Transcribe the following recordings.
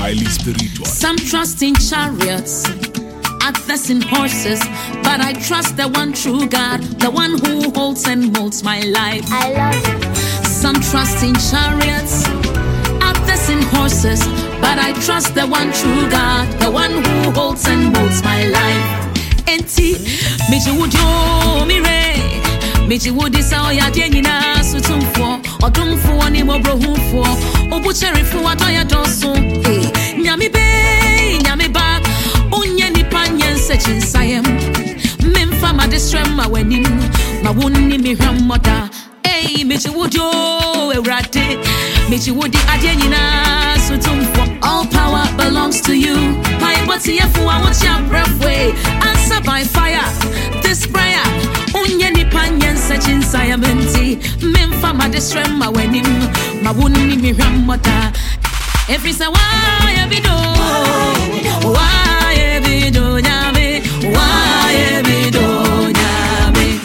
highly spiritual. Some trust in chariots, others in horses, but I trust the one true God, the one who holds and molds my life. I love it. Some trust in chariots, others in horses, but I trust the one true God, the one who holds and molds my life. Enti, meji wujo mire, meji wudi sa oya dienina sutumfo, odumfo ni mo brohumfo, obucheri fu adoya doso. Nyami be, nyami ba, unye ni panye sechin sayem. Memfa ma distrem ma wenim, ma wuni mi hramota. Meji wujo erate, meji wudi adienina sutumfo. All power belongs to you. My body efu I want your breath way. Answer by fire. This prayer, unye ni panyen sechin sayamenti. Memfa ma distrem ma wenim, ma wuni mi hramota. Every say why ebido, why ebido nyame, why ebido nyame.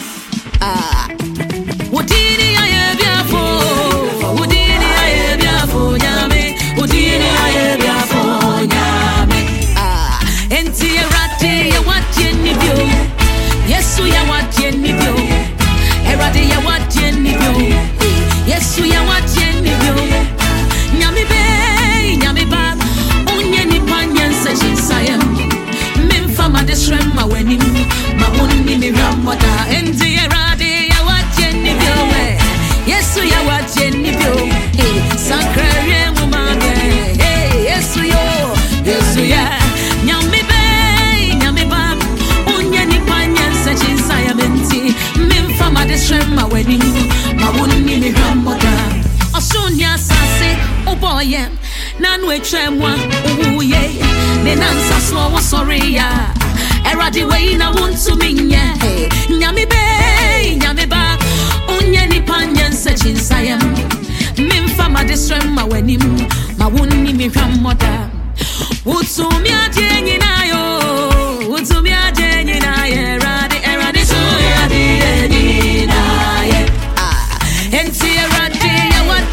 Udini aye biafo, udini aye biafo nyame, udini aye biafo nyame. Enti erade ya wadie ni bio, Yesu ya wadie ni bio. Erade ya wadie ni bio, Yesu ya wadie ni bio. Nyame be, nyame ba, unye ni panyen sechin sayem. Memfa ma distrem ma wenim, ma unni mi ramota. Enti erade ya wadie ni bio, Yesu ya wadie ni bio. Sakrere mu mame, Yesu yo, Yesu ya. Nyame be, nyame ba, unye ni panyen sechin sayementi. Memfa ma distrem ma wenim, ma unni mi ramota. Osunya sase uboye nanu etwemwa uye ne nansa so wo sorry ya erade we na wonto minye nyame be nyame ba unye ni panyen sechin sayem memfa ma distrem ma wanim ma wonni mi hwamoda utumi ade nyina yo utumi ade nyina ye erade so ya de nyina ye enti erade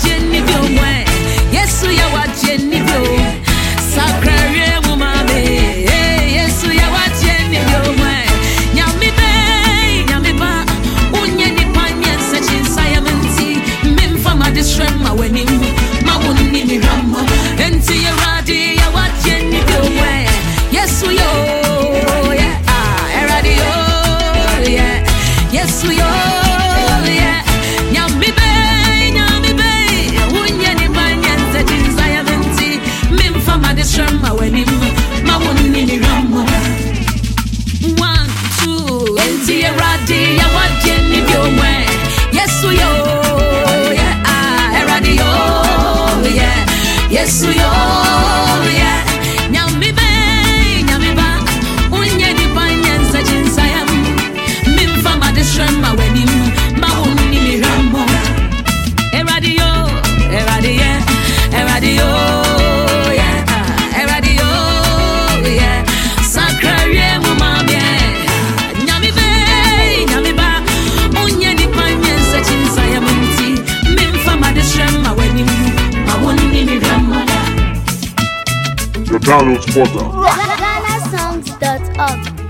Yesu ya wadie ni bio, sakrere mu mame. Yesu ya wadie ni bio mwe. Nyame be, nyame ba, unye ni panyen sechin sayamenti. Memfa ma distrem ma wenim, ma wuni mi ramo. Enti erade ya wadie ni bio mwe. Yesu yo, yeah, erade yo, yeah. Yesu yo, yeah. Nyame be. Shama wenim, ma wuni ni ramo. 1, 2, enti erade ya wadie ni bio mwe. Yesu yo, yeah, erade yo, yeah. Yesu yo, yeah. Nyame be, nyame ba, unye ni panyen sechin sayam. Memfa ma distrem ma wenim, ma wuni ni ramo. Erade yo, yeah, erade yo. Your download spotter. GhanaSongs.org